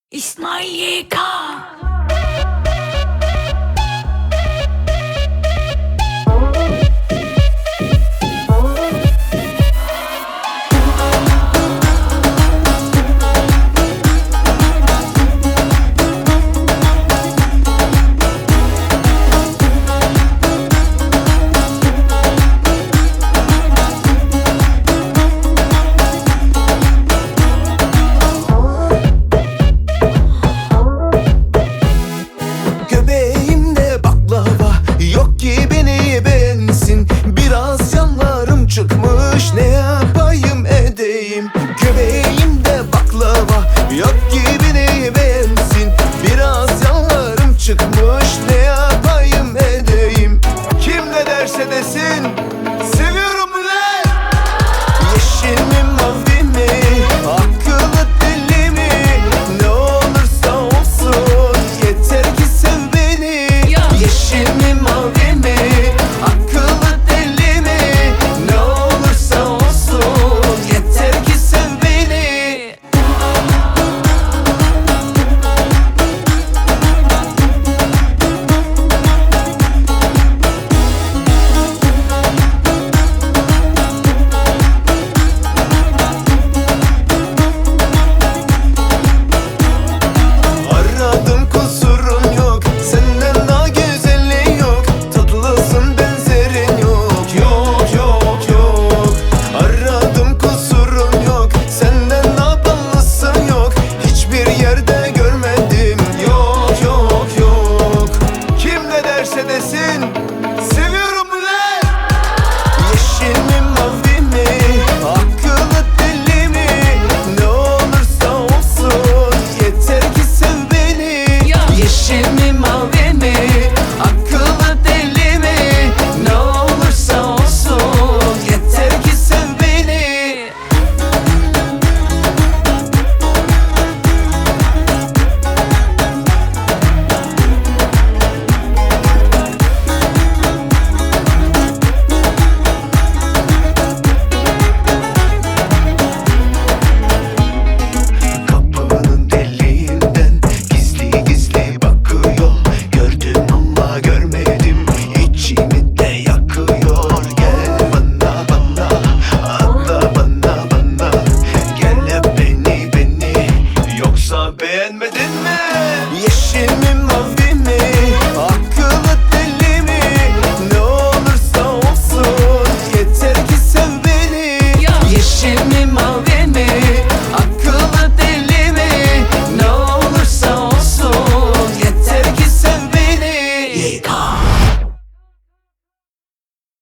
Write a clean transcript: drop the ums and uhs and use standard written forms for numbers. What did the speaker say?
İsmail YK. Göbeğimde baklava yok ki beni beğensin. Biraz yanlarım çıkmış, ne yapayım edeyim. Göbeğimde baklava yok ki beni beğensin. Biraz yanlarım çıkmış, ne yapayım edeyim. Kim ne derse desin, seviyorum ulan. Yeşil mi mavi mi, akıllı deli mi, ne olursa olsun yeter ki sev beni. Yeşil mi mavi mi, akıllı deli mi, ne olursa olsun yeter ki sev beni. Aradım kusurun yok, senden daha güzeli yok. Tatlısın benzerin yok, yok yok yok. Aradım kusurun yok, senden daha ballısın yok. Hiçbir yerde görmedim, yok yok yok. Kim ne derse desin, seviyorum ulan. Yeşil mi mavi mi, akıllı deli mi, ne olursa olsun yeter ki sev beni. Yeşil mi mavi mi, akıllı deli mi, ne olursa olsun yeter ki sev beni. Kapının deliğinden gizli gizli bakıyor. Gördüm ama görmedim, içimi de yakıyor. Gel bana bana, atla bana bana. Gel beni yoksa beğenmedin mi? Yeşil mi